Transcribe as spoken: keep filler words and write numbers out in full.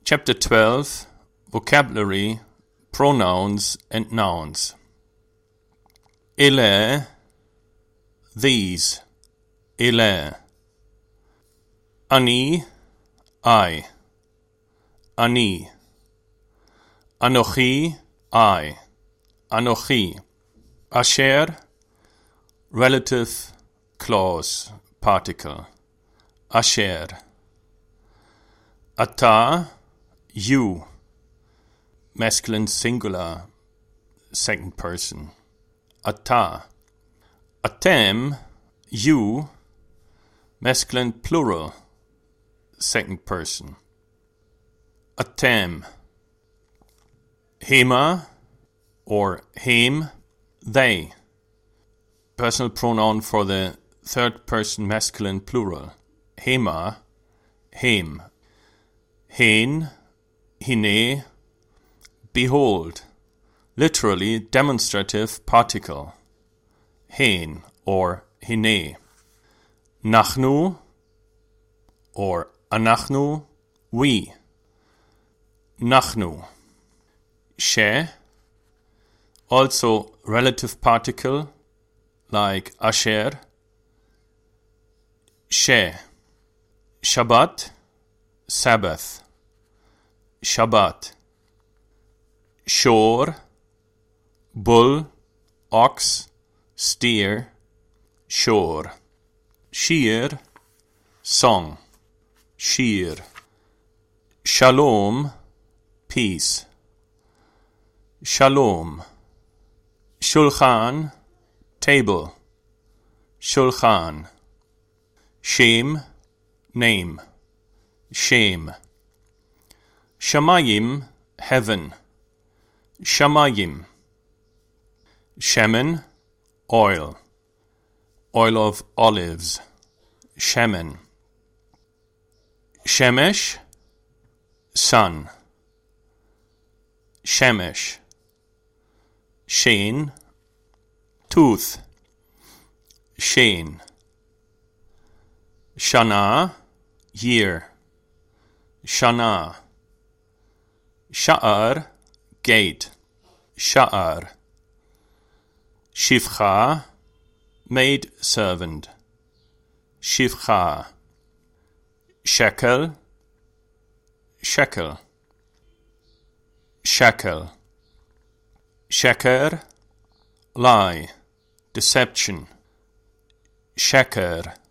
Chapter twelve, Vocabulary, Pronouns and Nouns. Ele, these, ele. Ani, I. Ani. Anochi, I. Anochi. Asher, relative clause, particle. Asher. Ata, you. Masculine singular, second person. Ata. Atem, you. Masculine plural, second person. Atem. Hema or hem, they. Personal pronoun for the third person masculine plural. Hema, hem. Hen, hine, behold. Literally demonstrative particle. Hen or hine. Nachnu or anachnu, we. Nachnu. She, also relative particle, like asher. She. Shabbat, Sabbath. Shabbat. Shor, bull, ox, steer. Shor. Shir, song. Shir. Shalom, peace. Shalom. Shulchan, table. Shulchan. Shem, name. Shem. Shamayim, heaven. Shamayim. Shemen, oil. Oil of olives. Shemen. Shemesh, sun. Shemesh. Shein, tooth. Shein. Shana, year. Shana. Sha'ar, gate. Sha'ar. Shivcha, maid servant. Shivcha. Shekel, shekel. Shekel. Sheker, lie, deception. Sheker.